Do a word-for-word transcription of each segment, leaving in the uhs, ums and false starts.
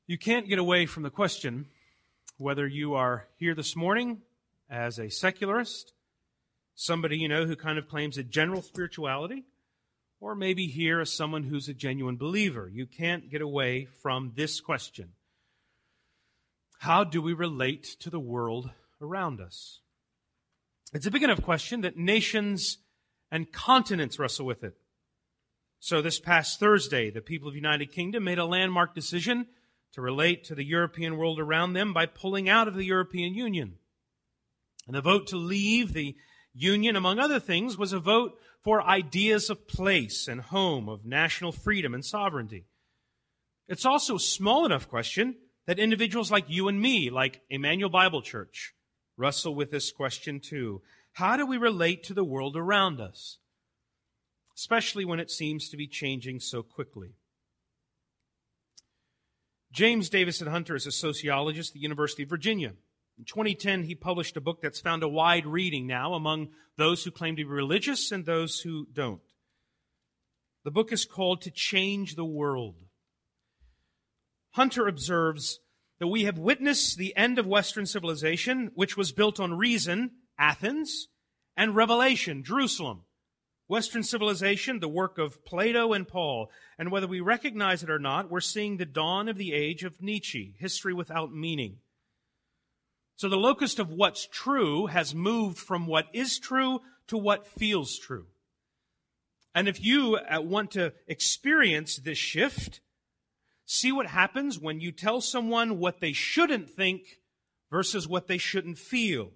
You can't get away from the question whether you are here this morning as a secularist, somebody you know who kind of claims a general spirituality, or maybe here as someone who's a genuine believer. You can't get away from this question. How do we relate to the world around us? It's a big enough question that nations and continents wrestle with it. So this past Thursday, the people of the United Kingdom made a landmark decision to relate to the European world around them by pulling out of the European Union. And the vote to leave the Union, among other things, was a vote for ideas of place and home, of national freedom and sovereignty. It's also a small enough question that individuals like you and me, like Emmanuel Bible Church, wrestle with this question too. How do we relate to the world around us, especially when it seems to be changing so quickly? James Davison Hunter is a sociologist at the University of Virginia. In twenty ten, he published a book that's found a wide reading now among those who claim to be religious and those who don't. The book is called To Change the World. Hunter observes that we have witnessed the end of Western civilization, which was built on reason, Athens, and revelation, Jerusalem. Western civilization, the work of Plato and Paul. And whether we recognize it or not, we're seeing the dawn of the age of Nietzsche, history without meaning. So the locus of what's true has moved from what is true to what feels true. And if you want to experience this shift, see what happens when you tell someone what they shouldn't think versus what they shouldn't feel.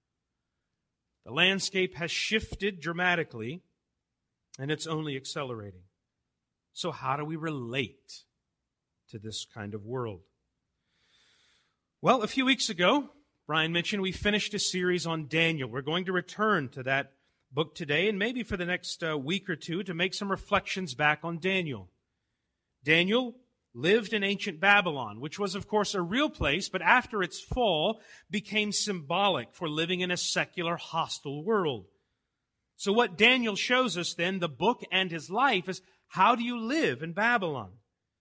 The landscape has shifted dramatically, and it's only accelerating. So how do we relate to this kind of world? Well, a few weeks ago, Brian mentioned we finished a series on Daniel. We're going to return to that book today and maybe for the next uh, week or two to make some reflections back on Daniel. Daniel lived in ancient Babylon, which was, of course, a real place, but after its fall became symbolic for living in a secular, hostile world. So what Daniel shows us then, the book and his life, is how do you live in Babylon?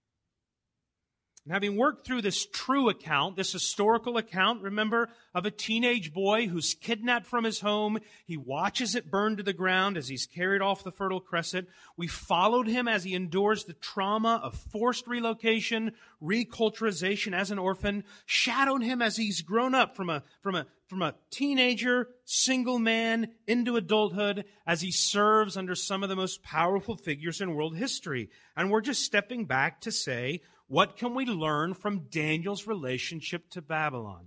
And having worked through this true account, this historical account, remember, of a teenage boy who's kidnapped from his home. He watches it burn to the ground as he's carried off the Fertile Crescent. We followed him as he endures the trauma of forced relocation, reculturization as an orphan, shadowed him as he's grown up from a, from a, from a teenager, single man, into adulthood, as he serves under some of the most powerful figures in world history. And we're just stepping back to say, what can we learn from Daniel's relationship to Babylon?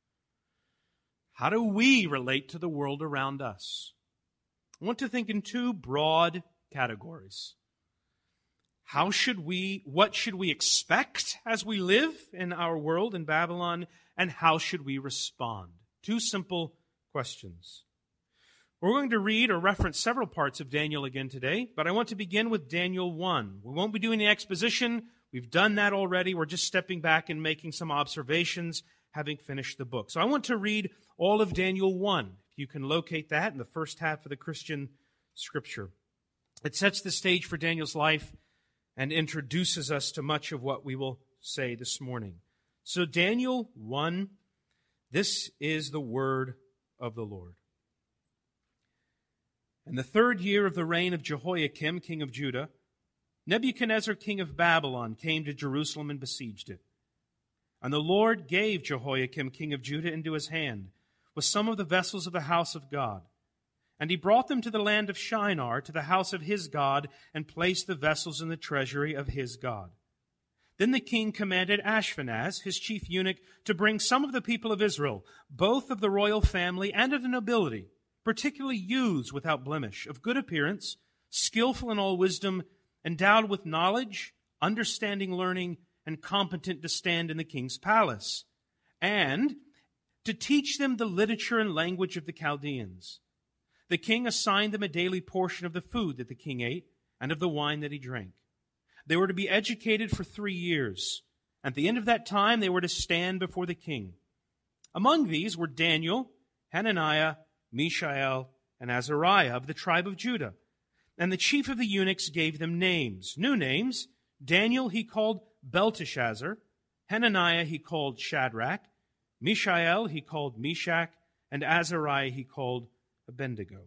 How do we relate to the world around us? I want to think in two broad categories. How should we, what should we expect as we live in our world in Babylon, and how should we respond? Two simple questions. We're going to read or reference several parts of Daniel again today, but I want to begin with Daniel one. We won't be doing the exposition. We've done that already. We're just stepping back and making some observations, having finished the book. So I want to read all of Daniel one. If you can locate that in the first half of the Christian scripture. It sets the stage for Daniel's life and introduces us to much of what we will say this morning. So Daniel one, this is the word of the Lord. In the third year of the reign of Jehoiakim, king of Judah, Nebuchadnezzar, king of Babylon, came to Jerusalem and besieged it. And the Lord gave Jehoiakim, king of Judah, into his hand with some of the vessels of the house of God. And he brought them to the land of Shinar, to the house of his God, and placed the vessels in the treasury of his God. Then the king commanded Ashpenaz, his chief eunuch, to bring some of the people of Israel, both of the royal family and of the nobility, particularly youths without blemish, of good appearance, skillful in all wisdom, endowed with knowledge, understanding, learning, and competent to stand in the king's palace, and to teach them the literature and language of the Chaldeans. The king assigned them a daily portion of the food that the king ate and of the wine that he drank. They were to be educated for three years. At the end of that time, they were to stand before the king. Among these were Daniel, Hananiah, Mishael, and Azariah of the tribe of Judah. And the chief of the eunuchs gave them names, new names. Daniel he called Belteshazzar, Hananiah he called Shadrach, Mishael he called Meshach, and Azariah he called Abednego.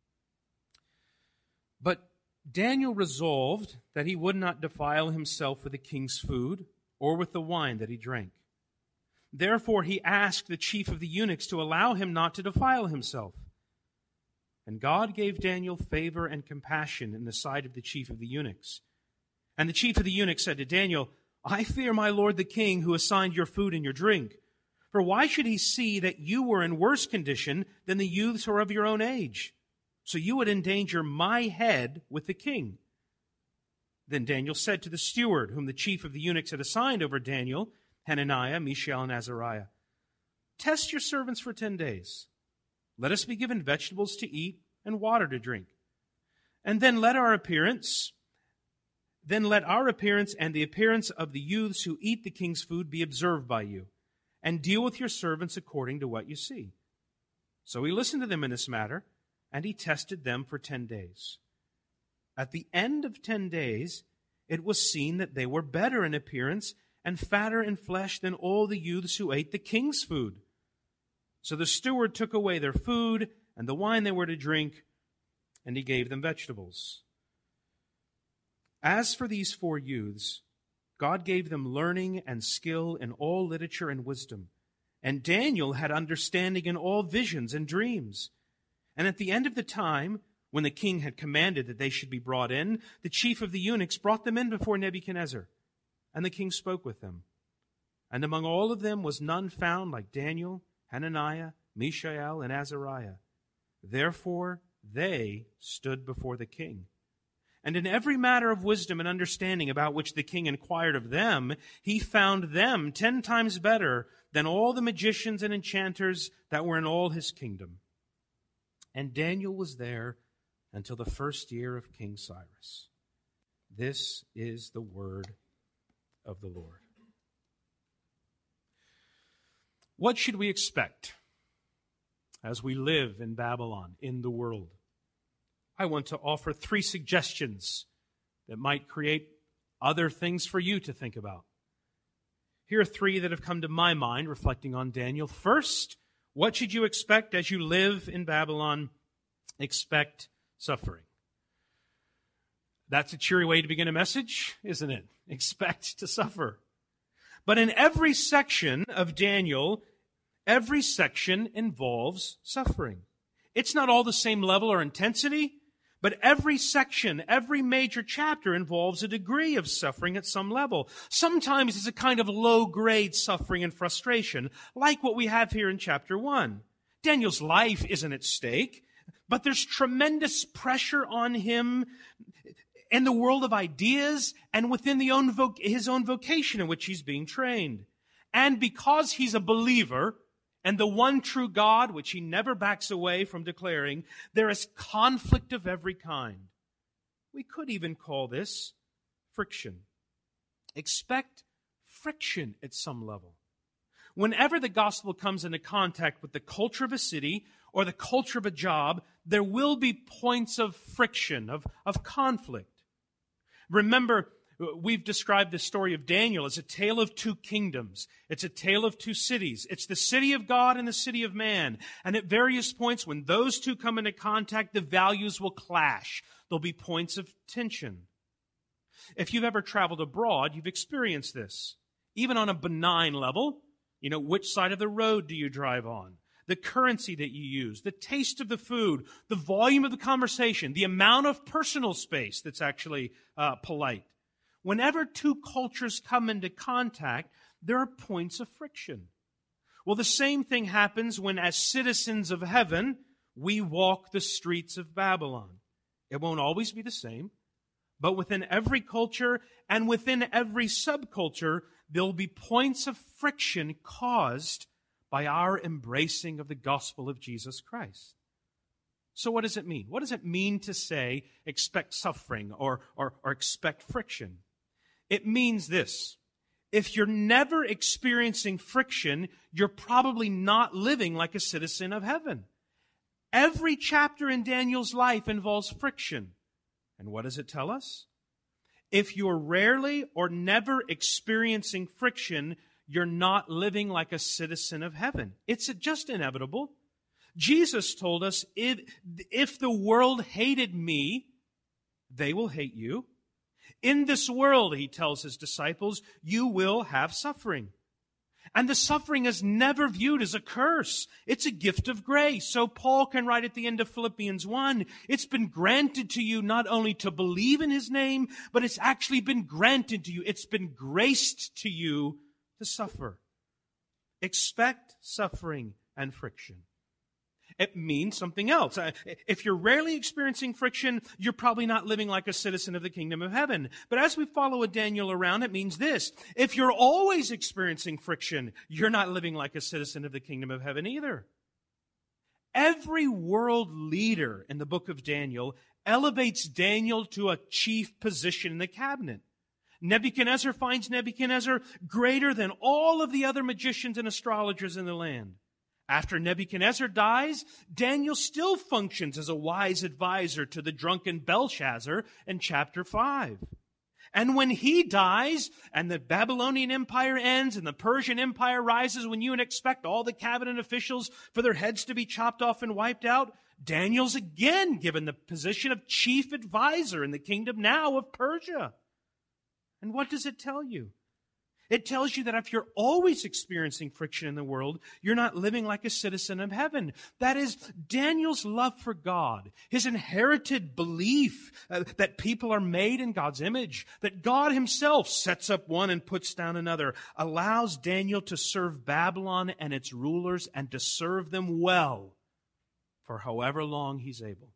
But Daniel resolved that he would not defile himself with the king's food or with the wine that he drank. Therefore he asked the chief of the eunuchs to allow him not to defile himself. And God gave Daniel favor and compassion in the sight of the chief of the eunuchs. And the chief of the eunuchs said to Daniel, I fear my lord the king, who assigned your food and your drink. For why should he see that you were in worse condition than the youths who are of your own age? So you would endanger my head with the king. Then Daniel said to the steward, whom the chief of the eunuchs had assigned over Daniel, Hananiah, Mishael, and Azariah, test your servants for ten days. Let us be given vegetables to eat and water to drink. And then let our appearance, then let our appearance and the appearance of the youths who eat the king's food be observed by you, and deal with your servants according to what you see. So he listened to them in this matter, and he tested them for ten days. At the end of ten days, it was seen that they were better in appearance and fatter in flesh than all the youths who ate the king's food. So the steward took away their food and the wine they were to drink, and he gave them vegetables. As for these four youths, God gave them learning and skill in all literature and wisdom. And Daniel had understanding in all visions and dreams. And at the end of the time, when the king had commanded that they should be brought in, the chief of the eunuchs brought them in before Nebuchadnezzar. And the king spoke with them. And among all of them was none found like Daniel, Hananiah, Mishael, and Azariah. Therefore they stood before the king. And in every matter of wisdom and understanding about which the king inquired of them, he found them ten times better than all the magicians and enchanters that were in all his kingdom. And Daniel was there until the first year of King Cyrus. This is the word of the Lord. What should we expect as we live in Babylon, in the world? I want to offer three suggestions that might create other things for you to think about. Here are three that have come to my mind reflecting on Daniel. First, what should you expect as you live in Babylon? Expect suffering. That's a cheery way to begin a message, isn't it? Expect to suffer. But in every section of Daniel, every section involves suffering. It's not all the same level or intensity, but every section, every major chapter involves a degree of suffering at some level. Sometimes it's a kind of low-grade suffering and frustration, like what we have here in chapter one. Daniel's life isn't at stake, but there's tremendous pressure on him in the world of ideas and within the own voc- his own vocation in which he's being trained. And because he's a believer and the one true God, which he never backs away from declaring, there is conflict of every kind. We could even call this friction. Expect friction at some level. Whenever the gospel comes into contact with the culture of a city or the culture of a job, there will be points of friction, of, of conflict. Remember, we've described the story of Daniel as a tale of two kingdoms. It's a tale of two cities. It's the city of God and the city of man. And at various points, when those two come into contact, the values will clash. There'll be points of tension. If you've ever traveled abroad, you've experienced this. Even on a benign level, you know, which side of the road do you drive on? The currency that you use, the taste of the food, the volume of the conversation, the amount of personal space that's actually uh, polite. Whenever two cultures come into contact, there are points of friction. Well, the same thing happens when, as citizens of heaven, we walk the streets of Babylon. It won't always be the same, but within every culture and within every subculture, there'll be points of friction caused by our embracing of the gospel of Jesus Christ. So what does it mean? What does it mean to say expect suffering or, or, or expect friction? It means this. If you're never experiencing friction, you're probably not living like a citizen of heaven. Every chapter in Daniel's life involves friction. And what does it tell us? If you're rarely or never experiencing friction, you're not living like a citizen of heaven. It's just inevitable. Jesus told us, if, if the world hated me, they will hate you. In this world, he tells his disciples, you will have suffering. And the suffering is never viewed as a curse. It's a gift of grace. So Paul can write at the end of Philippians one, it's been granted to you not only to believe in his name, but it's actually been granted to you. It's been graced to you to suffer. Expect suffering and friction. It means something else. If you're rarely experiencing friction, you're probably not living like a citizen of the kingdom of heaven. But as we follow a Daniel around, it means this. If you're always experiencing friction, you're not living like a citizen of the kingdom of heaven either. Every world leader in the book of Daniel elevates Daniel to a chief position in the cabinet. Nebuchadnezzar finds Nebuchadnezzar greater than all of the other magicians and astrologers in the land. After Nebuchadnezzar dies, Daniel still functions as a wise advisor to the drunken Belshazzar in chapter five. And when he dies, and the Babylonian Empire ends, and the Persian Empire rises, when you would expect all the cabinet officials for their heads to be chopped off and wiped out, Daniel's again given the position of chief advisor in the kingdom now of Persia. And what does it tell you? It tells you that if you're always experiencing friction in the world, you're not living like a citizen of heaven. That is, Daniel's love for God, his inherited belief uh, that people are made in God's image, that God himself sets up one and puts down another, allows Daniel to serve Babylon and its rulers and to serve them well for however long he's able.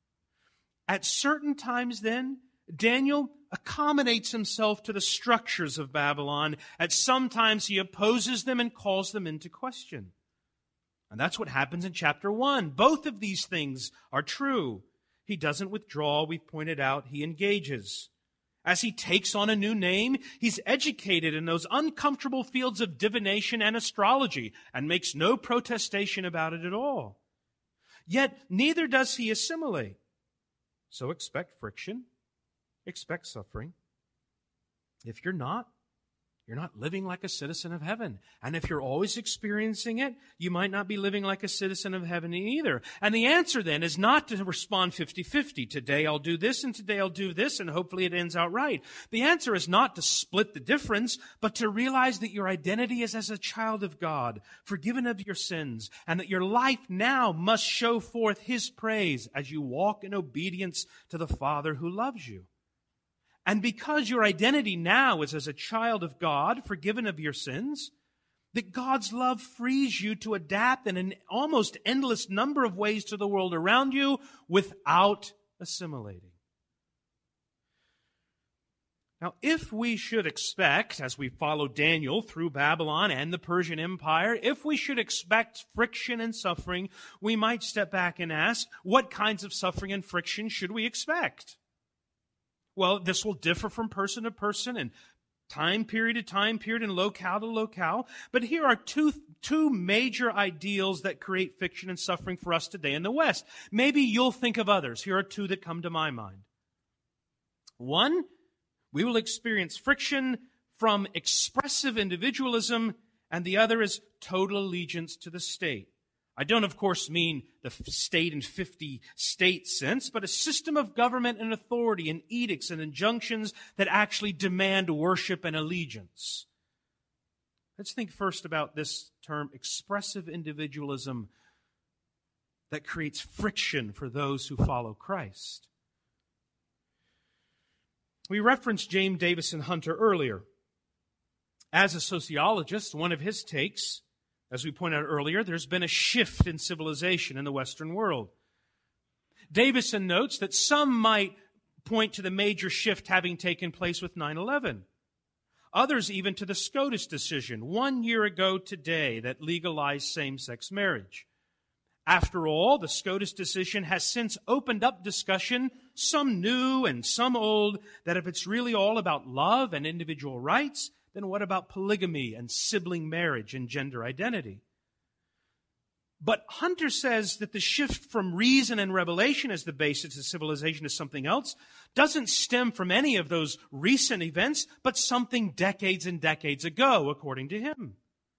At certain times then, Daniel accommodates himself to the structures of Babylon. At some times he opposes them and calls them into question. And that's what happens in chapter one. Both of these things are true. He doesn't withdraw, we've pointed out, he engages. As he takes on a new name, he's educated in those uncomfortable fields of divination and astrology and makes no protestation about it at all. Yet neither does he assimilate. So expect friction. Expect suffering. If you're not, you're not living like a citizen of heaven. And if you're always experiencing it, you might not be living like a citizen of heaven either. And the answer then is not to respond fifty-fifty. Today I'll do this and today I'll do this and hopefully it ends out right. The answer is not to split the difference, but to realize that your identity is as a child of God, forgiven of your sins, and that your life now must show forth his praise as you walk in obedience to the Father who loves you. And because your identity now is as a child of God, forgiven of your sins, that God's love frees you to adapt in an almost endless number of ways to the world around you without assimilating. Now, if we should expect, as we follow Daniel through Babylon and the Persian Empire, if we should expect friction and suffering, we might step back and ask, what kinds of suffering and friction should we expect? Well, this will differ from person to person and time period to time period and locale to locale. But here are two, two major ideals that create friction and suffering for us today in the West. Maybe you'll think of others. Here are two that come to my mind. One, we will experience friction from expressive individualism, and the other is total allegiance to the state. I don't, of course, mean the state in fifty-state sense, but a system of government and authority and edicts and injunctions that actually demand worship and allegiance. Let's think first about this term, expressive individualism, that creates friction for those who follow Christ. We referenced James Davison Hunter earlier. As a sociologist, one of his takes, as we pointed out earlier, there's been a shift in civilization in the Western world. Davison notes that some might point to the major shift having taken place with nine eleven. Others even to the SCOTUS decision one year ago today that legalized same-sex marriage. After all, the SCOTUS decision has since opened up discussion, some new and some old, that if it's really all about love and individual rights, then what about polygamy and sibling marriage and gender identity? But Hunter says that the shift from reason and revelation as the basis of civilization to something else doesn't stem from any of those recent events, but something decades and decades ago, according to him.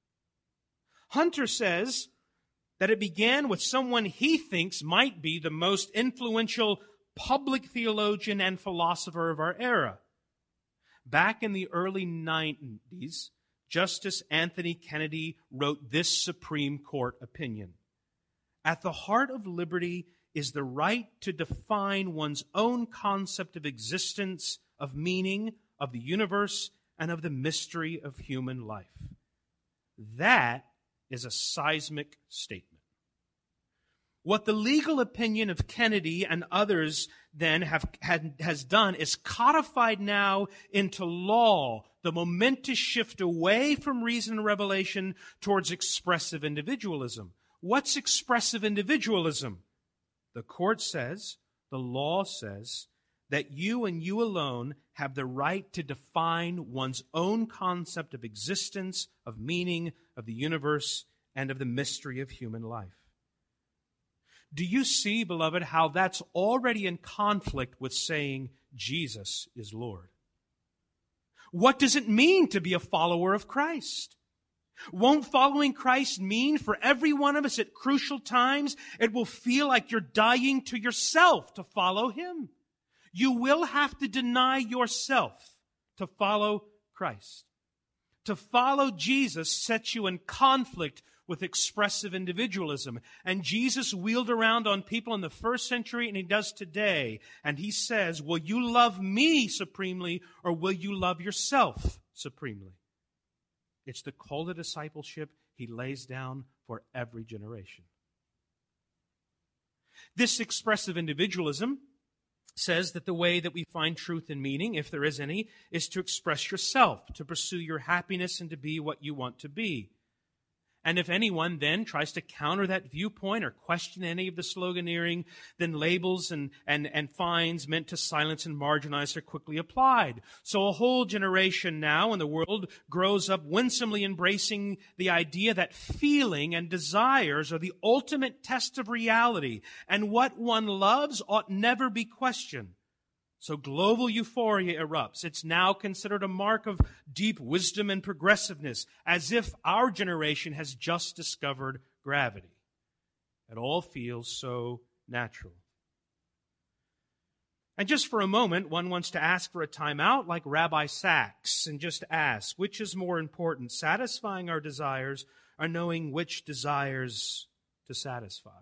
Hunter says that it began with someone he thinks might be the most influential public theologian and philosopher of our era. Back in the early nineties, Justice Anthony Kennedy wrote this Supreme Court opinion. At the heart of liberty is the right to define one's own concept of existence, of meaning, of the universe, and of the mystery of human life. That is a seismic statement. What the legal opinion of Kennedy and others then have had, has done is codified now into law the momentous shift away from reason and revelation towards expressive individualism. What's expressive individualism? The court says, the law says, that you and you alone have the right to define one's own concept of existence, of meaning, of the universe, and of the mystery of human life. Do you see, beloved, how that's already in conflict with saying Jesus is Lord? What does it mean to be a follower of Christ? Won't following Christ mean for every one of us at crucial times, it will feel like you're dying to yourself to follow Him? You will have to deny yourself to follow Christ. To follow Jesus sets you in conflict with expressive individualism. And Jesus wheeled around on people in the first century, and He does today. And He says, will you love me supremely, or will you love yourself supremely? It's the call to discipleship He lays down for every generation. This expressive individualism says that the way that we find truth and meaning, if there is any, is to express yourself, to pursue your happiness, and to be what you want to be. And if anyone then tries to counter that viewpoint or question any of the sloganeering, then labels and, and, and fines meant to silence and marginalize are quickly applied. So a whole generation now in the world grows up winsomely embracing the idea that feeling and desires are the ultimate test of reality, and what one loves ought never be questioned. So global euphoria erupts. It's now considered a mark of deep wisdom and progressiveness, as if our generation has just discovered gravity. It all feels so natural. And just for a moment, one wants to ask for a timeout like Rabbi Sachs and just ask, which is more important, satisfying our desires or knowing which desires to satisfy?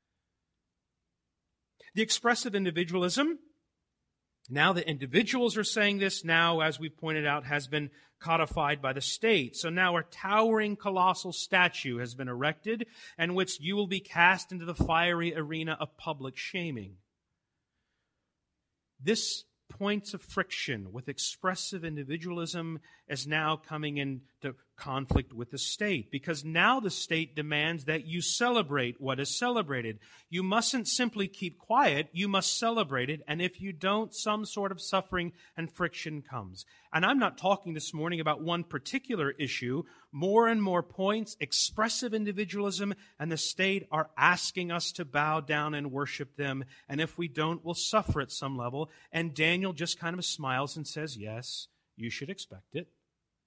The expressive individualism, now the individuals are saying this, now, as we pointed out, has been codified by the state. So now a towering colossal statue has been erected, in which you will be cast into the fiery arena of public shaming. This points of friction with expressive individualism is now coming into conflict with the state, because now the state demands that you celebrate what is celebrated. You mustn't simply keep quiet, you must celebrate it, and if you don't, some sort of suffering and friction comes. And I'm not talking this morning about one particular issue. More and more points, expressive individualism and the state are asking us to bow down and worship them, and if we don't, we'll suffer at some level. And Daniel just kind of smiles and says, yes, you should expect it.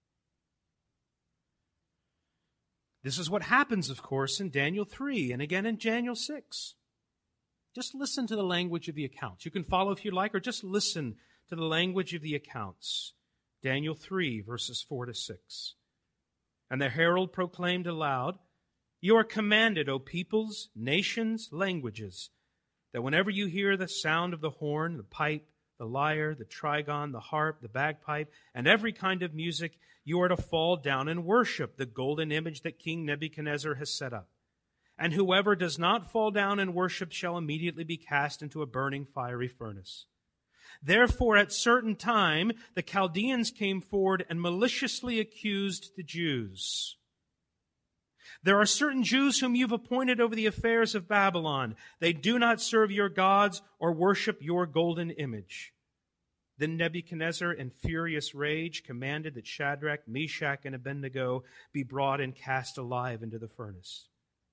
This is what happens, of course, in Daniel three and again in Daniel six. Just listen to the language of the accounts. You can follow if you like, or just listen to the language of the accounts. Daniel three, verses four to six. And the herald proclaimed aloud, you are commanded, O peoples, nations, languages, that whenever you hear the sound of the horn, the pipe, the lyre, the trigon, the harp, the bagpipe, and every kind of music, you are to fall down and worship the golden image that King Nebuchadnezzar has set up. And whoever does not fall down and worship shall immediately be cast into a burning fiery furnace. Therefore, at certain time, the Chaldeans came forward and maliciously accused the Jews. There are certain Jews whom you've appointed over the affairs of Babylon. They do not serve your gods or worship your golden image. Then Nebuchadnezzar, in furious rage, commanded that Shadrach, Meshach, and Abednego be brought and cast alive into the furnace.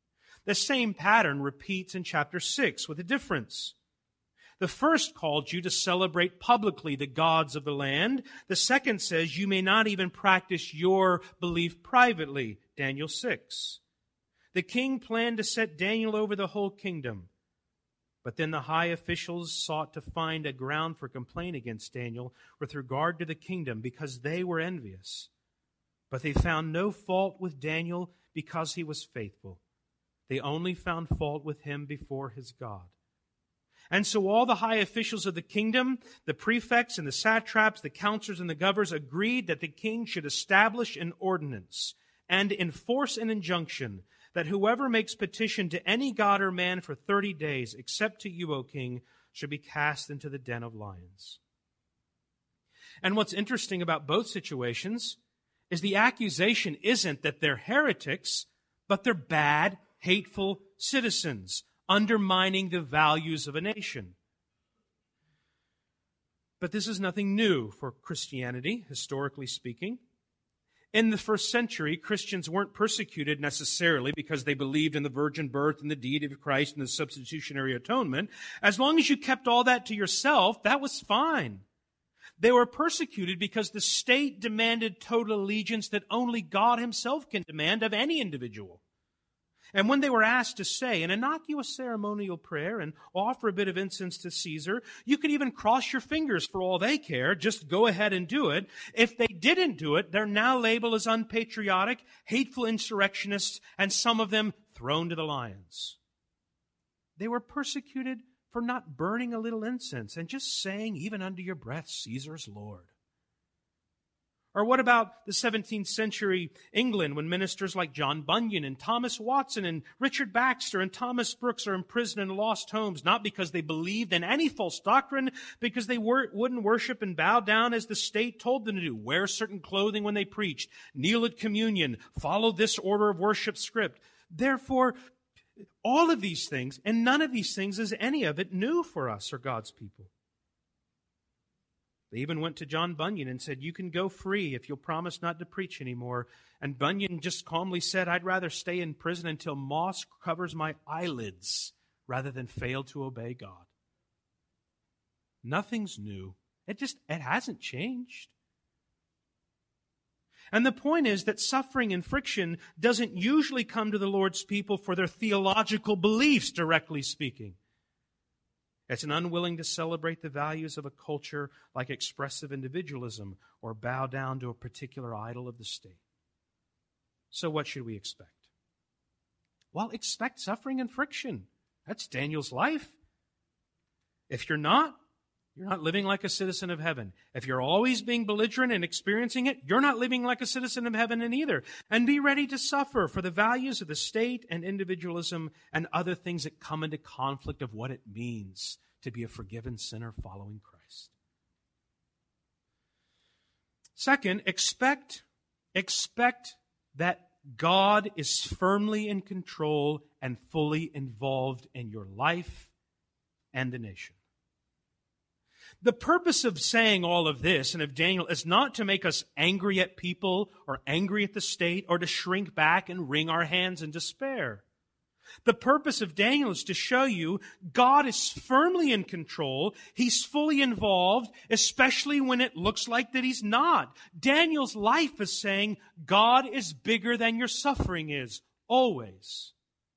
The same pattern repeats in chapter six with a difference. The first called you to celebrate publicly the gods of the land. The second says you may not even practice your belief privately, Daniel six. The king planned to set Daniel over the whole kingdom. But then the high officials sought to find a ground for complaint against Daniel with regard to the kingdom because they were envious. But they found no fault with Daniel because he was faithful. They only found fault with him before his God. And so all the high officials of the kingdom, the prefects and the satraps, the counselors and the governors agreed that the king should establish an ordinance and enforce an injunction that whoever makes petition to any god or man for thirty days, except to you, O king, should be cast into the den of lions. And what's interesting about both situations is the accusation isn't that they're heretics, but they're bad, hateful citizens, undermining the values of a nation. But this is nothing new for Christianity, historically speaking. In the first century, Christians weren't persecuted necessarily because they believed in the virgin birth and the deity of Christ and the substitutionary atonement. As long as you kept all that to yourself, that was fine. They were persecuted because the state demanded total allegiance that only God himself can demand of any individual. And when they were asked to say an innocuous ceremonial prayer and offer a bit of incense to Caesar, you could even cross your fingers for all they care. Just go ahead and do it. If they didn't do it, they're now labeled as unpatriotic, hateful insurrectionists, and some of them thrown to the lions. They were persecuted for not burning a little incense and just saying, even under your breath, Caesar's Lord. Or what about the seventeenth century England when ministers like John Bunyan and Thomas Watson and Richard Baxter and Thomas Brooks are imprisoned in lost homes, not because they believed in any false doctrine, because they were, wouldn't worship and bow down as the state told them to do, wear certain clothing when they preached, kneel at communion, follow this order of worship script. Therefore, all of these things, and none of these things is any of it new for us or God's people. They even went to John Bunyan and said, you can go free if you'll promise not to preach anymore. And Bunyan just calmly said, I'd rather stay in prison until moss covers my eyelids rather than fail to obey God. Nothing's new. It just, it hasn't changed. And the point is that suffering and friction doesn't usually come to the Lord's people for their theological beliefs, directly speaking. It's an unwilling to celebrate the values of a culture like expressive individualism or bow down to a particular idol of the state. So what should we expect? Well, expect suffering and friction. That's Daniel's life. If you're not, you're not living like a citizen of heaven. If you're always being belligerent and experiencing it, you're not living like a citizen of heaven in either. And be ready to suffer for the values of the state and individualism and other things that come into conflict of what it means to be a forgiven sinner following Christ. Second, expect, expect that God is firmly in control and fully involved in your life and the nation. The purpose of saying all of this and of Daniel is not to make us angry at people or angry at the state or to shrink back and wring our hands in despair. The purpose of Daniel is to show you God is firmly in control. He's fully involved, especially when it looks like that He's not. Daniel's life is saying God is bigger than your suffering is, always.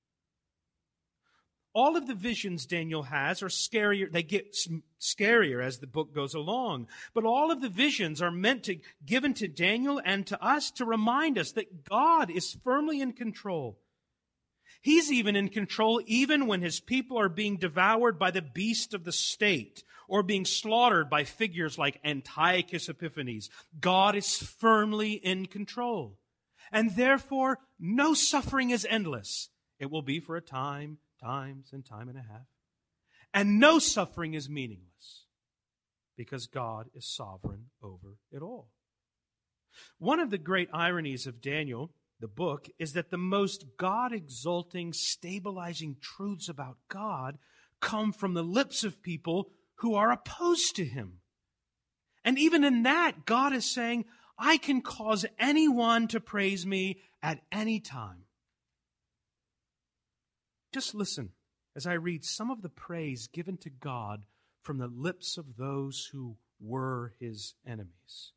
All of the visions Daniel has are scarier. They get scarier as the book goes along. But all of the visions are meant to, given to Daniel and to us to remind us that God is firmly in control. He's even in control even when His people are being devoured by the beast of the state or being slaughtered by figures like Antiochus Epiphanes. God is firmly in control. And therefore, no suffering is endless. It will be for a time, times and time and a half. And no suffering is meaningless because God is sovereign over it all. One of the great ironies of Daniel, the book, is that the most God-exalting, stabilizing truths about God come from the lips of people who are opposed to Him. And even in that, God is saying, I can cause anyone to praise me at any time. Just listen as I read some of the praise given to God from the lips of those who were his enemies.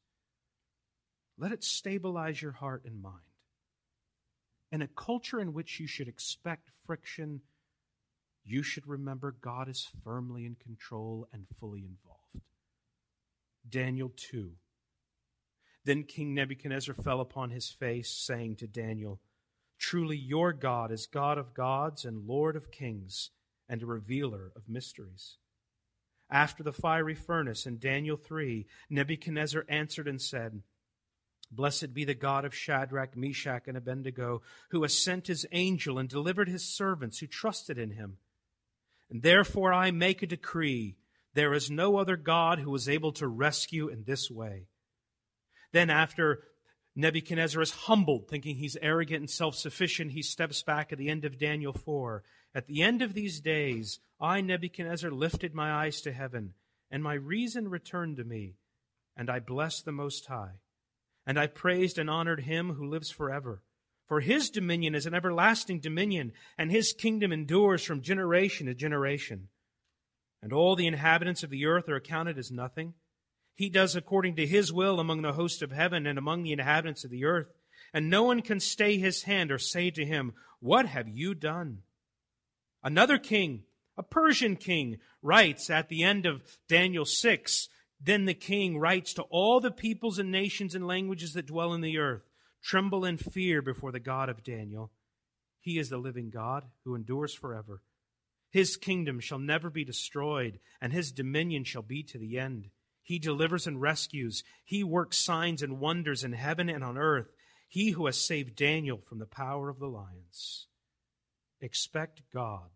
Let it stabilize your heart and mind. In a culture in which you should expect friction, you should remember God is firmly in control and fully involved. Daniel two. Then King Nebuchadnezzar fell upon his face, saying to Daniel, "Truly your God is God of gods and Lord of kings, and a revealer of mysteries." After the fiery furnace in Daniel three, Nebuchadnezzar answered and said, "Blessed be the God of Shadrach, Meshach, and Abednego, who has sent his angel and delivered his servants who trusted in him. And therefore I make a decree, there is no other God who is able to rescue in this way." Then after Nebuchadnezzar is humbled, thinking he's arrogant and self-sufficient, he steps back at the end of Daniel four. "At the end of these days, I, Nebuchadnezzar, lifted my eyes to heaven, and my reason returned to me, and I blessed the Most High. And I praised and honored him who lives forever. For his dominion is an everlasting dominion, and his kingdom endures from generation to generation. And all the inhabitants of the earth are accounted as nothing. He does according to his will among the host of heaven and among the inhabitants of the earth. And no one can stay his hand or say to him, 'What have you done?'" Another king, a Persian king, writes at the end of Daniel six, "Then the king writes to all the peoples and nations and languages that dwell in the earth, 'Tremble and fear before the God of Daniel. He is the living God who endures forever. His kingdom shall never be destroyed, and his dominion shall be to the end. He delivers and rescues. He works signs and wonders in heaven and on earth. He who has saved Daniel from the power of the lions." Expect God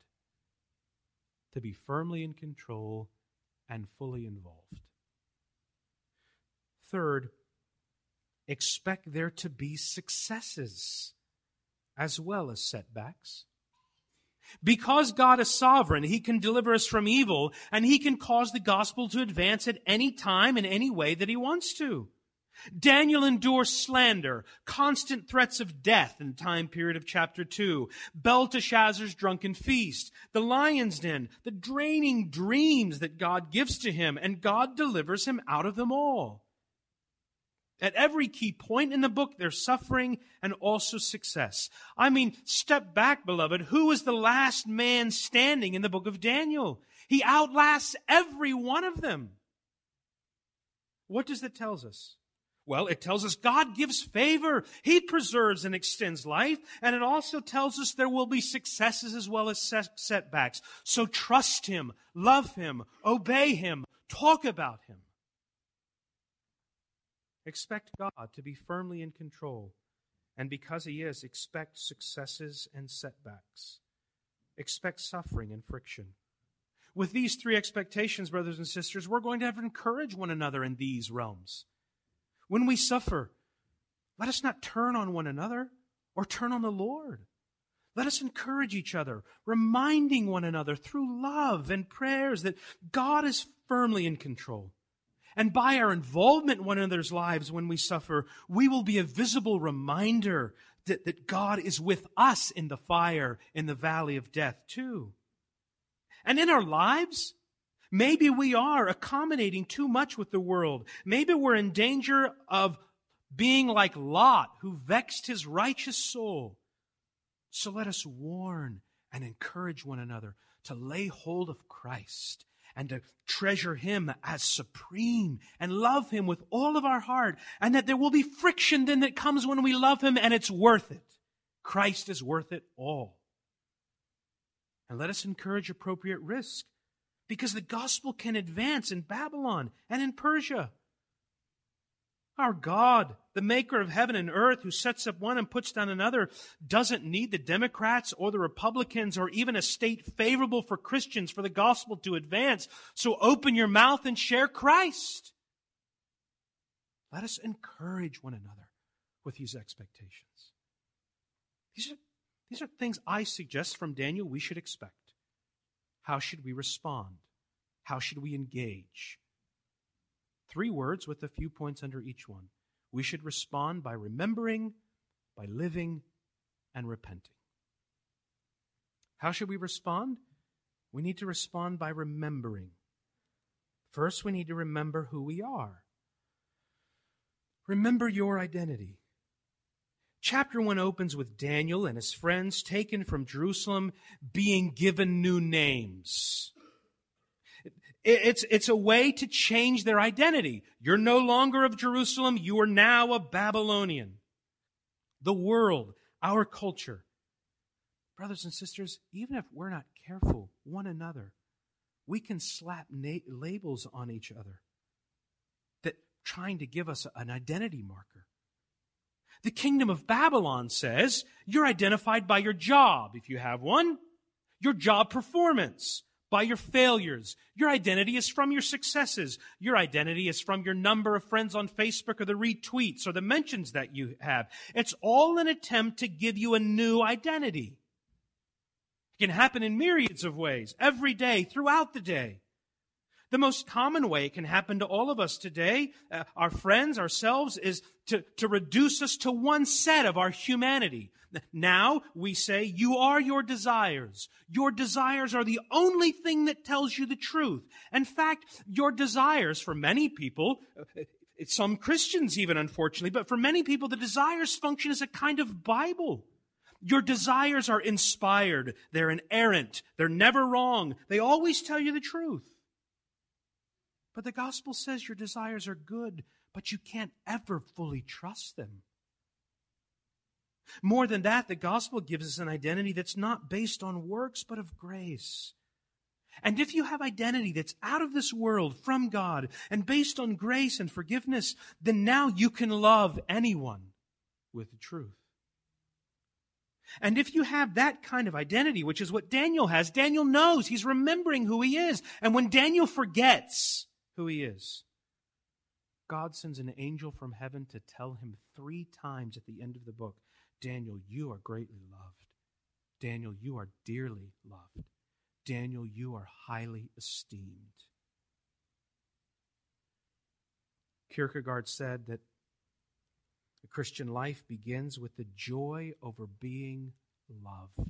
to be firmly in control and fully involved. Third, expect there to be successes as well as setbacks. Because God is sovereign, He can deliver us from evil, and He can cause the gospel to advance at any time in any way that He wants to. Daniel endures slander, constant threats of death in the time period of chapter two, Belteshazzar's drunken feast, the lion's den, the draining dreams that God gives to him, and God delivers him out of them all. At every key point in the book, there's suffering and also success. I mean, step back, beloved. Who is the last man standing in the book of Daniel? He outlasts every one of them. What does that tell us? Well, it tells us God gives favor. He preserves and extends life. And it also tells us there will be successes as well as setbacks. So trust Him, love Him, obey Him, talk about Him. Expect God to be firmly in control. And because He is, expect successes and setbacks. Expect suffering and friction. With these three expectations, brothers and sisters, we're going to have to encourage one another in these realms. When we suffer, let us not turn on one another or turn on the Lord. Let us encourage each other, reminding one another through love and prayers that God is firmly in control. And by our involvement in one another's lives when we suffer, we will be a visible reminder that, that God is with us in the fire, in the valley of death too. And in our lives, maybe we are accommodating too much with the world. Maybe we're in danger of being like Lot, who vexed his righteous soul. So let us warn and encourage one another to lay hold of Christ and to treasure Him as supreme and love Him with all of our heart, and that there will be friction then that comes when we love Him, and it's worth it. Christ is worth it all. And let us encourage appropriate risk, because the gospel can advance in Babylon and in Persia. Our God, the maker of heaven and earth, who sets up one and puts down another, doesn't need the Democrats or the Republicans or even a state favorable for Christians for the gospel to advance. So open your mouth and share Christ. Let us encourage one another with these expectations. These are, these are things I suggest from Daniel we should expect. How should we respond? How should we engage? Three words with a few points under each one. We should respond by remembering, by living, and repenting. How should we respond? We need to respond by remembering. First, we need to remember who we are. Remember your identity. Chapter one opens with Daniel and his friends taken from Jerusalem being given new names. It's, it's a way to change their identity. You're no longer of Jerusalem. You are now a Babylonian. The world, our culture. Brothers and sisters, even if we're not careful, one another, we can slap na- labels on each other that trying to give us an identity marker. The kingdom of Babylon says you're identified by your job, if you have one, your job performance, by your failures. Your identity is from your successes. Your identity is from your number of friends on Facebook or the retweets or the mentions that you have. It's all an attempt to give you a new identity. It can happen in myriads of ways, every day, throughout the day. The most common way it can happen to all of us today, uh, our friends, ourselves, is to, to reduce us to one set of our humanity. Now we say, you are your desires. Your desires are the only thing that tells you the truth. In fact, your desires, for many people, some Christians even, unfortunately, but for many people, the desires function as a kind of Bible. Your desires are inspired. They're inerrant. They're never wrong. They always tell you the truth. But the gospel says your desires are good, but you can't ever fully trust them. More than that, the gospel gives us an identity that's not based on works, but of grace. And if you have identity that's out of this world, from God, and based on grace and forgiveness, then now you can love anyone with the truth. And if you have that kind of identity, which is what Daniel has, Daniel knows, he's remembering who he is. And when Daniel forgets who he is, God sends an angel from heaven to tell him three times at the end of the book, Daniel, you are greatly loved. Daniel, you are dearly loved. Daniel, you are highly esteemed. Kierkegaard said that the Christian life begins with the joy over being loved.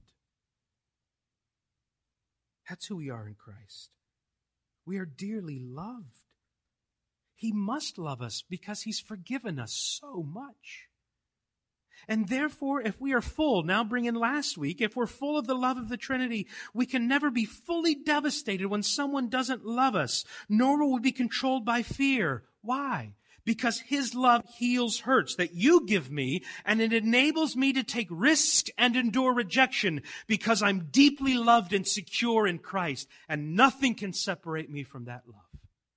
That's who we are in Christ. We are dearly loved. He must love us because He's forgiven us so much. And therefore, if we are full, now bring in last week, if we're full of the love of the Trinity, we can never be fully devastated when someone doesn't love us, nor will we be controlled by fear. Why? Because His love heals hurts that you give me, and it enables me to take risks and endure rejection because I'm deeply loved and secure in Christ, and nothing can separate me from that love.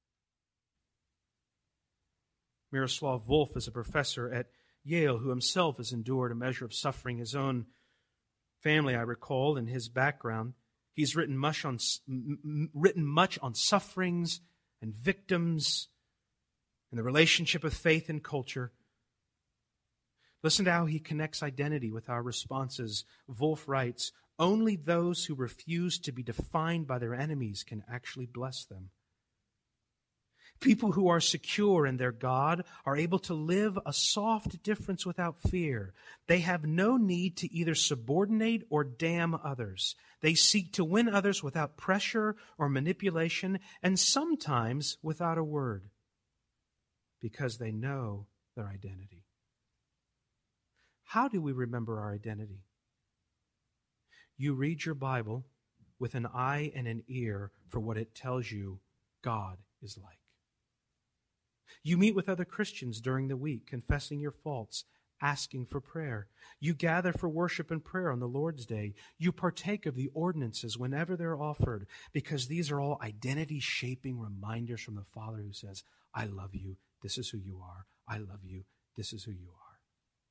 Miroslav Volf is a professor at Yale who himself has endured a measure of suffering. His own family, I recall, in his background, he's written much on, written much on sufferings and victims and the relationship of faith and culture. Listen to how he connects identity with our responses. Volf writes, only those who refuse to be defined by their enemies can actually bless them. People who are secure in their God are able to live a soft difference without fear. They have no need to either subordinate or damn others. They seek to win others without pressure or manipulation, and sometimes without a word, because they know their identity. How do we remember our identity? You read your Bible with an eye and an ear for what it tells you God is like. You meet with other Christians during the week, confessing your faults, asking for prayer. You gather for worship and prayer on the Lord's Day. You partake of the ordinances whenever they're offered, because these are all identity-shaping reminders from the Father who says, I love you, this is who you are. I love you, this is who you are.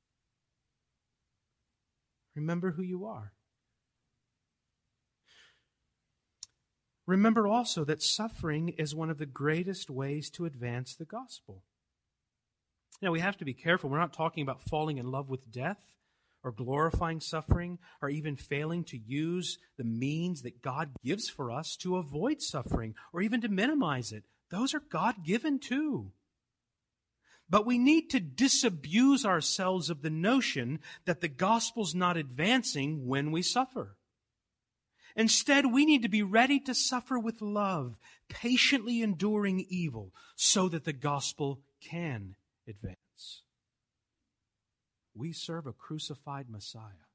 Remember who you are. Remember also that suffering is one of the greatest ways to advance the gospel. Now, we have to be careful. We're not talking about falling in love with death or glorifying suffering or even failing to use the means that God gives for us to avoid suffering or even to minimize it. Those are God-given too. But we need to disabuse ourselves of the notion that the gospel's not advancing when we suffer. Instead, we need to be ready to suffer with love, patiently enduring evil, so that the gospel can advance. We serve a crucified Messiah.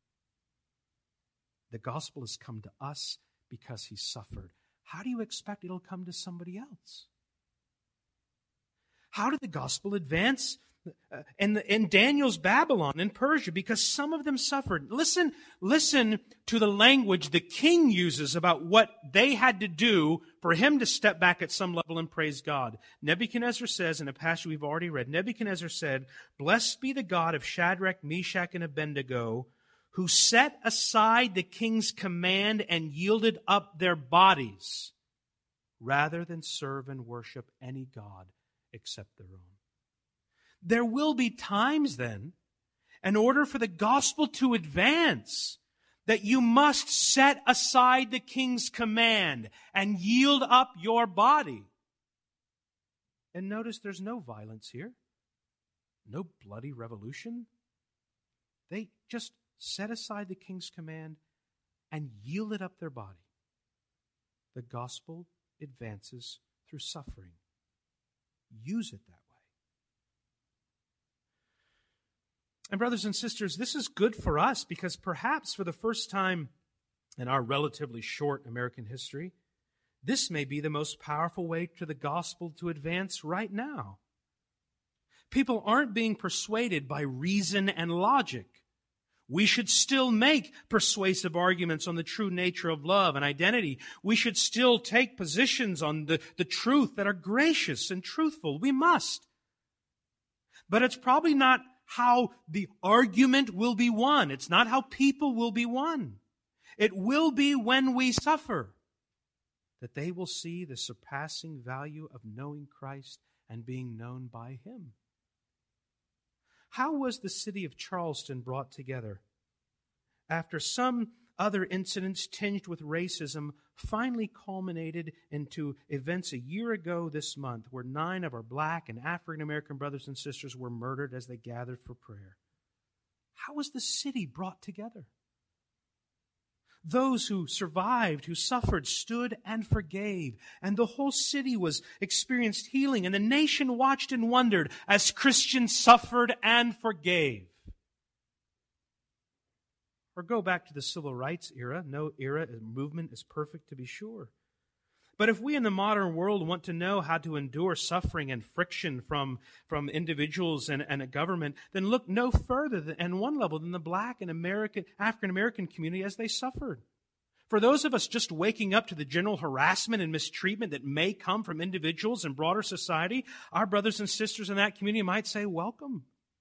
The gospel has come to us because he suffered. How do you expect it'll come to somebody else? How did the gospel advance in, in Daniel's Babylon and Persia? Because some of them suffered. Listen, listen to the language the king uses about what they had to do for him to step back at some level and praise God. Nebuchadnezzar says, in a passage we've already read, Nebuchadnezzar said, "Blessed be the God of Shadrach, Meshach, and Abednego, who set aside the king's command and yielded up their bodies, rather than serve and worship any god except their own." There will be times then, in order for the gospel to advance, that you must set aside the king's command and yield up your body. And notice there's no violence here, no bloody revolution. They just set aside the king's command and yielded up their body. The gospel advances through suffering. Use it that way. And brothers and sisters, this is good for us because perhaps for the first time in our relatively short American history, this may be the most powerful way to the gospel to advance right now. People aren't being persuaded by reason and logic. We should still make persuasive arguments on the true nature of love and identity. We should still take positions on the, the truth that are gracious and truthful. We must. But it's probably not how the argument will be won. It's not how people will be won. It will be when we suffer that they will see the surpassing value of knowing Christ and being known by Him. How was the city of Charleston brought together? After some other incidents tinged with racism finally culminated into events a year ago this month where nine of our black and African American brothers and sisters were murdered as they gathered for prayer. How was the city brought together? Those who survived, who suffered, stood and forgave, and the whole city was experienced healing, and the nation watched and wondered as Christians suffered and forgave. Or go back to the civil rights era. No era, movement is perfect, to be sure. But if we in the modern world want to know how to endure suffering and friction from, from individuals and, and a government, then look no further than, and one level than the black and American, African American community as they suffered. For those of us just waking up to the general harassment and mistreatment that may come from individuals and broader society, our brothers and sisters in that community might say, welcome.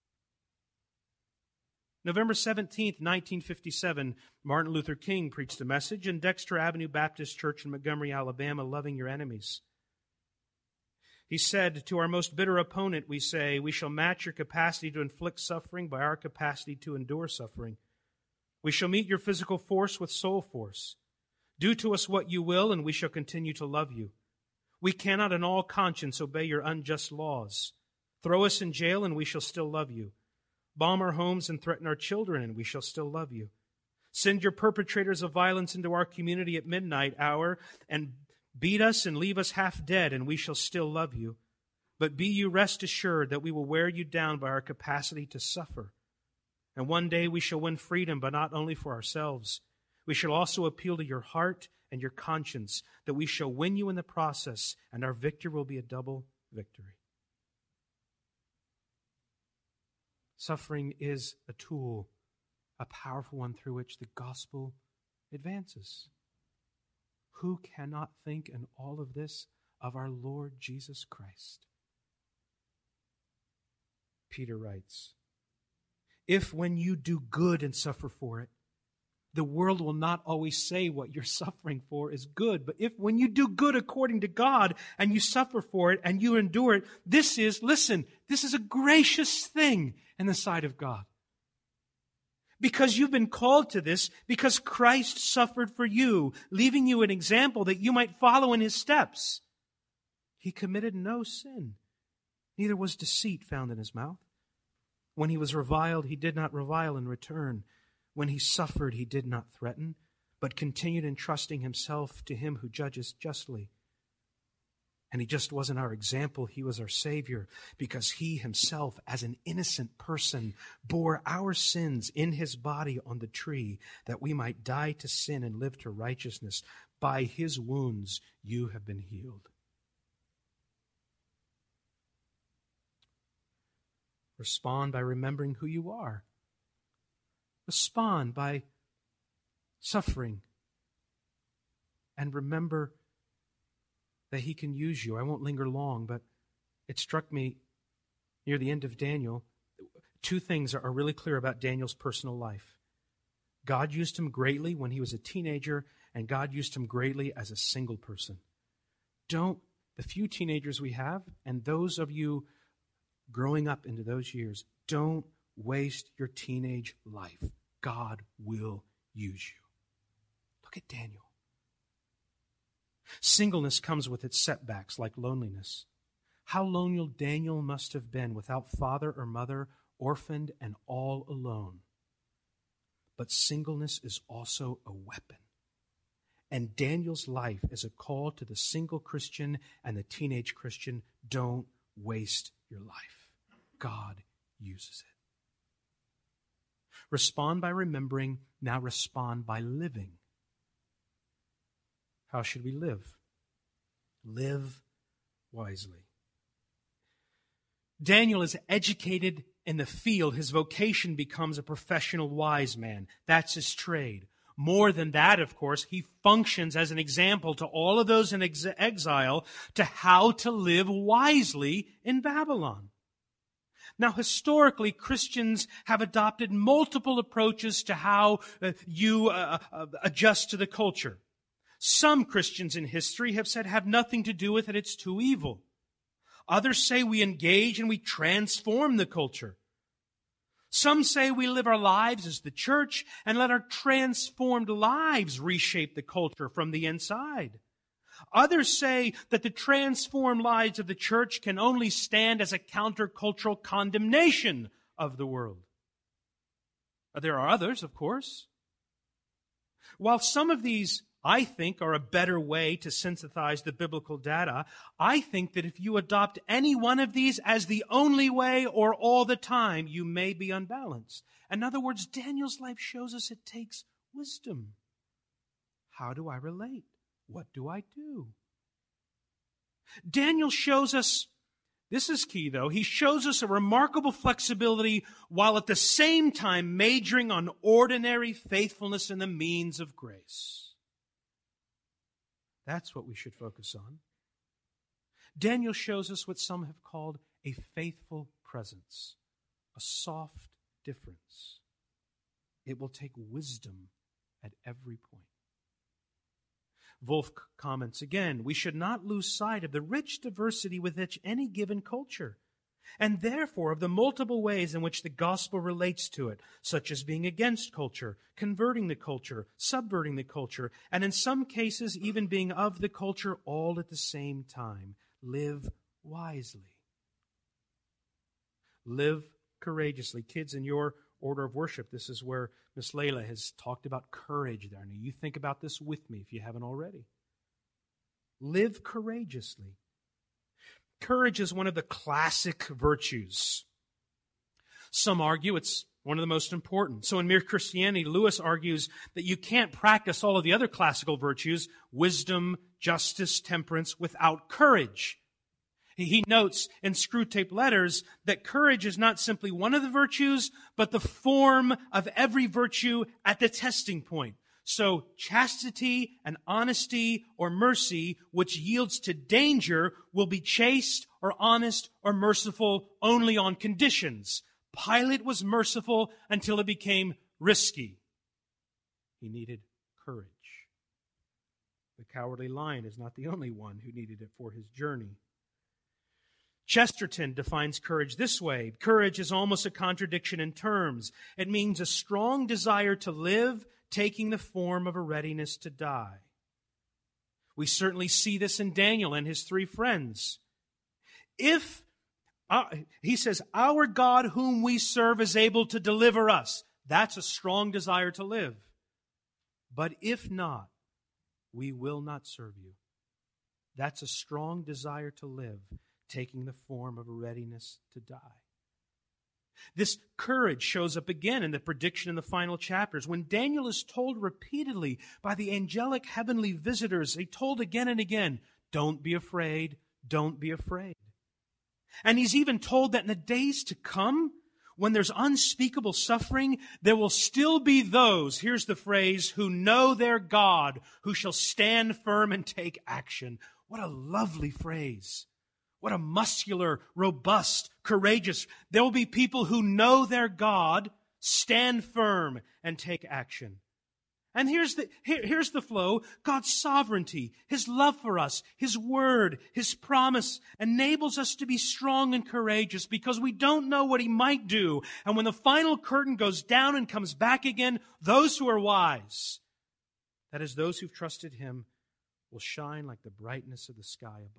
November seventeenth, nineteen fifty-seven, Martin Luther King preached a message in Dexter Avenue Baptist Church in Montgomery, Alabama, loving your enemies. He said, "To our most bitter opponent, we say, we shall match your capacity to inflict suffering by our capacity to endure suffering. We shall meet your physical force with soul force. Do to us what you will, and we shall continue to love you. We cannot in all conscience obey your unjust laws. Throw us in jail, and we shall still love you. Bomb our homes and threaten our children, and we shall still love you. Send your perpetrators of violence into our community at midnight hour and beat us and leave us half dead, and we shall still love you. But be you rest assured that we will wear you down by our capacity to suffer. And one day we shall win freedom, but not only for ourselves. We shall also appeal to your heart and your conscience, that we shall win you in the process, and our victory will be a double victory." Suffering is a tool, a powerful one through which the gospel advances. Who cannot think in all of this of our Lord Jesus Christ? Peter writes, "If when you do good and suffer for it, the world will not always say what you're suffering for is good. But if when you do good according to God and you suffer for it and you endure it, this is, listen, this is a gracious thing in the sight of God. Because you've been called to this, because Christ suffered for you, leaving you an example that you might follow in His steps. He committed no sin, neither was deceit found in His mouth. When He was reviled, He did not revile in return. When He suffered, He did not threaten, but continued entrusting himself to him who judges justly. And he just wasn't our example, he was our Savior, because he himself, as an innocent person, bore our sins in his body on the tree, that we might die to sin and live to righteousness. By his wounds you have been healed. Respond by remembering who you are. Respond by suffering. And remember that he can use you. I won't linger long, but it struck me near the end of Daniel. Two things are really clear about Daniel's personal life. God used him greatly when he was a teenager, and God used him greatly as a single person. Don't, the few teenagers we have, and those of you growing up into those years, don't waste your teenage life. God will use you. Look at Daniel. Singleness comes with its setbacks, like loneliness. How lonely Daniel must have been without father or mother, orphaned and all alone. But singleness is also a weapon. And Daniel's life is a call to the single Christian and the teenage Christian. Don't waste your life. God uses it. Respond by remembering, now respond by living. How should we live? Live wisely. Daniel is educated in the field. His vocation becomes a professional wise man. That's his trade. More than that, of course, he functions as an example to all of those in ex- exile to how to live wisely in Babylon. Now, historically, Christians have adopted multiple approaches to how uh, you uh, uh, adjust to the culture. Some Christians in history have said have nothing to do with it, it's too evil. Others say we engage and we transform the culture. Some say we live our lives as the church and let our transformed lives reshape the culture from the inside. Others say that the transformed lives of the church can only stand as a countercultural condemnation of the world. There are others, of course. While some of these, I think, are a better way to synthesize the biblical data, I think that if you adopt any one of these as the only way or all the time, you may be unbalanced. In other words, Daniel's life shows us it takes wisdom. How do I relate? What do I do? Daniel shows us, this is key though, he shows us a remarkable flexibility while at the same time majoring on ordinary faithfulness in the means of grace. That's what we should focus on. Daniel shows us what some have called a faithful presence, a soft difference. It will take wisdom at every point. Wolf comments again, we should not lose sight of the rich diversity with which any given culture, and therefore of the multiple ways in which the gospel relates to it, such as being against culture, converting the culture, subverting the culture, and in some cases even being of the culture all at the same time. Live wisely. Live courageously. Kids, in your order of worship, this is where Miss Layla has talked about courage there. Now, you think about this with me if you haven't already. Live courageously. Courage is one of the classic virtues. Some argue it's one of the most important. So in Mere Christianity, Lewis argues that you can't practice all of the other classical virtues, wisdom, justice, temperance, without courage. He notes in Screwtape Letters that courage is not simply one of the virtues, but the form of every virtue at the testing point. So chastity and honesty or mercy, which yields to danger, will be chaste or honest or merciful only on conditions. Pilate was merciful until it became risky. He needed courage. The cowardly lion is not the only one who needed it for his journey. Chesterton defines courage this way. Courage is almost a contradiction in terms. It means a strong desire to live, taking the form of a readiness to die. We certainly see this in Daniel and his three friends. If, uh, he says, our God whom we serve is able to deliver us. That's a strong desire to live. But if not, we will not serve you. That's a strong desire to live, taking the form of a readiness to die. This courage shows up again in the prediction in the final chapters. When Daniel is told repeatedly by the angelic heavenly visitors, he told again and again, don't be afraid, don't be afraid. And he's even told that in the days to come, when there's unspeakable suffering, there will still be those, here's the phrase, who know their God, who shall stand firm and take action. What a lovely phrase. What a muscular, robust, courageous. There will be people who know their God, stand firm, and take action. And here's the, here, here's the flow. God's sovereignty, His love for us, His word, His promise enables us to be strong and courageous because we don't know what He might do. And when the final curtain goes down and comes back again, those who are wise, that is, those who've trusted Him, will shine like the brightness of the sky above.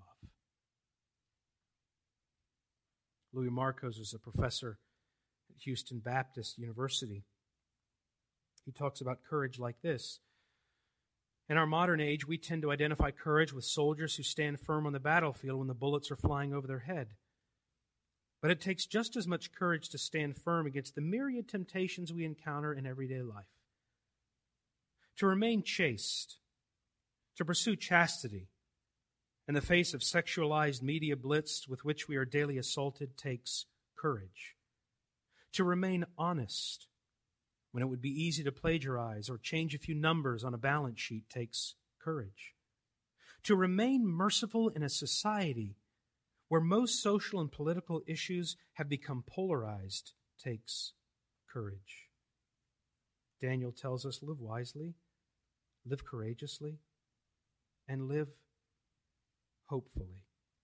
Louis Marcos was a professor at Houston Baptist University. He talks about courage like this. In our modern age, we tend to identify courage with soldiers who stand firm on the battlefield when the bullets are flying over their head. But it takes just as much courage to stand firm against the myriad temptations we encounter in everyday life. To remain chaste, to pursue chastity, in the face of sexualized media blitz with which we are daily assaulted takes courage. To remain honest when it would be easy to plagiarize or change a few numbers on a balance sheet takes courage. To remain merciful in a society where most social and political issues have become polarized takes courage. Daniel tells us, live wisely, live courageously, and live hopefully.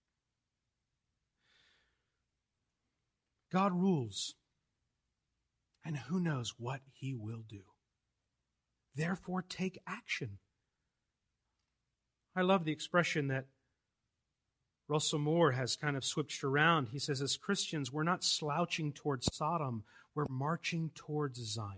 God rules, and who knows what He will do. Therefore, take action. I love the expression that Russell Moore has kind of switched around. He says, as Christians, we're not slouching towards Sodom, we're marching towards Zion.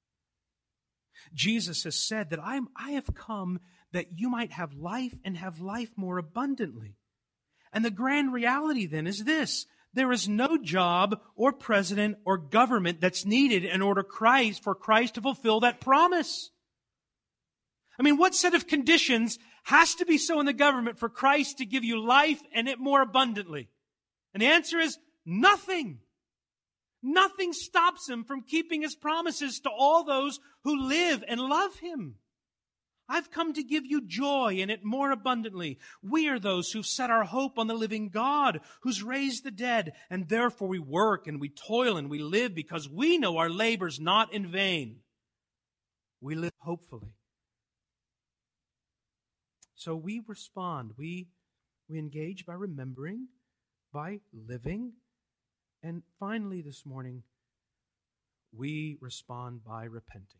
Jesus has said that I, I have come that you might have life and have life more abundantly. And the grand reality then is this. There is no job or president or government that's needed in order Christ, for Christ to fulfill that promise. I mean, what set of conditions has to be so in the government for Christ to give you life and it more abundantly? And the answer is nothing. Nothing stops Him from keeping His promises to all those who live and love Him. I've come to give you joy and it more abundantly. We are those who've set our hope on the living God, who's raised the dead, and therefore we work and we toil and we live because we know our labor's not in vain. We live hopefully. So we respond. We, we engage by remembering, by living, and finally this morning, we respond by repenting.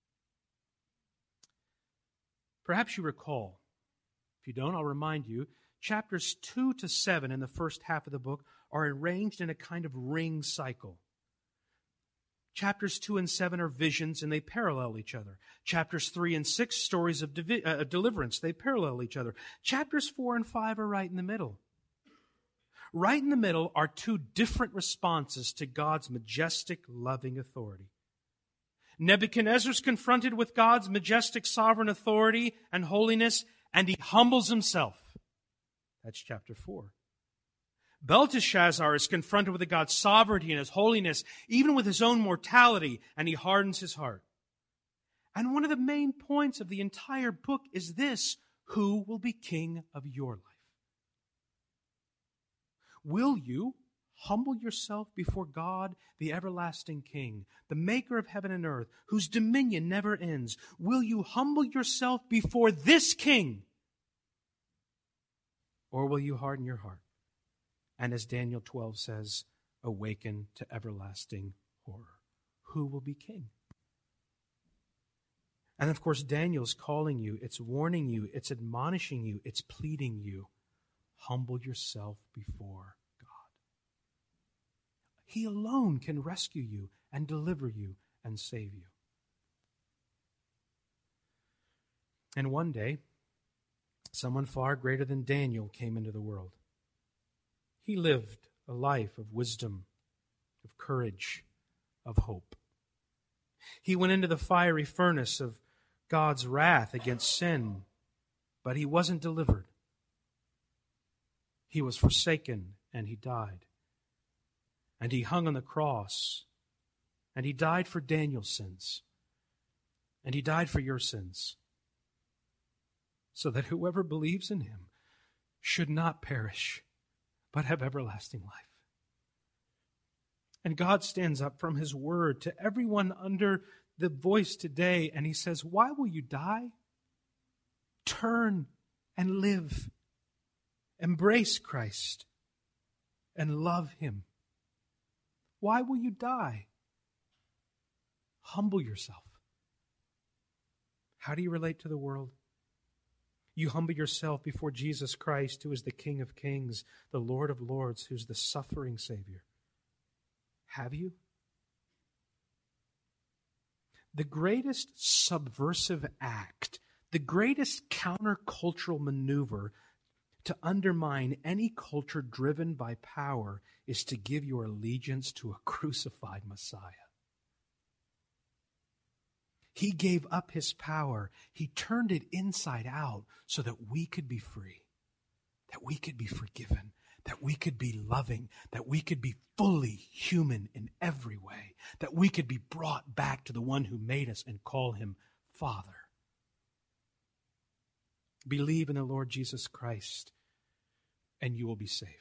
Perhaps you recall, if you don't, I'll remind you, chapters two to seven in the first half of the book are arranged in a kind of ring cycle. Chapters two and seven are visions and they parallel each other. Chapters three and six, stories of divi- uh, deliverance, they parallel each other. Chapters four and five are right in the middle. Right in the middle are two different responses to God's majestic, loving authority. Nebuchadnezzar's confronted with God's majestic sovereign authority and holiness, and he humbles himself. That's chapter four. Belteshazzar is confronted with God's sovereignty and His holiness, even with his own mortality, and he hardens his heart. And one of the main points of the entire book is this: who will be king of your life? Will you humble yourself before God, the everlasting King, the maker of heaven and earth, whose dominion never ends? Will you humble yourself before this King? Or will you harden your heart? And as Daniel twelve says, awaken to everlasting horror. Who will be king? And of course, Daniel's calling you, it's warning you, it's admonishing you, it's pleading you. Humble yourself before God. He alone can rescue you and deliver you and save you. And one day, someone far greater than Daniel came into the world. He lived a life of wisdom, of courage, of hope. He went into the fiery furnace of God's wrath against sin, but he wasn't delivered. He was forsaken, and he died. And he hung on the cross, and he died for Daniel's sins, and he died for your sins, so that whoever believes in him should not perish, but have everlasting life. And God stands up from his word to everyone under the voice today, and he says, why will you die? Turn and live. Embrace Christ and love him. Why will you die? Humble yourself. How do you relate to the world? You humble yourself before Jesus Christ, who is the King of Kings, the Lord of Lords, who's the suffering Savior. Have you? The greatest subversive act, the greatest countercultural maneuver to undermine any culture driven by power is to give your allegiance to a crucified Messiah. He gave up his power. He turned it inside out so that we could be free, that we could be forgiven, that we could be loving, that we could be fully human in every way, that we could be brought back to the one who made us and call him Father. Believe in the Lord Jesus Christ, and you will be saved.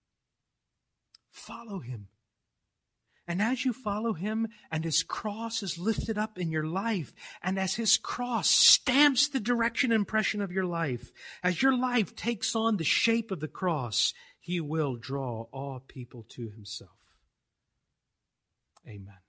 Follow him. And as you follow him, and his cross is lifted up in your life, and as his cross stamps the direction and impression of your life, as your life takes on the shape of the cross, he will draw all people to himself. Amen.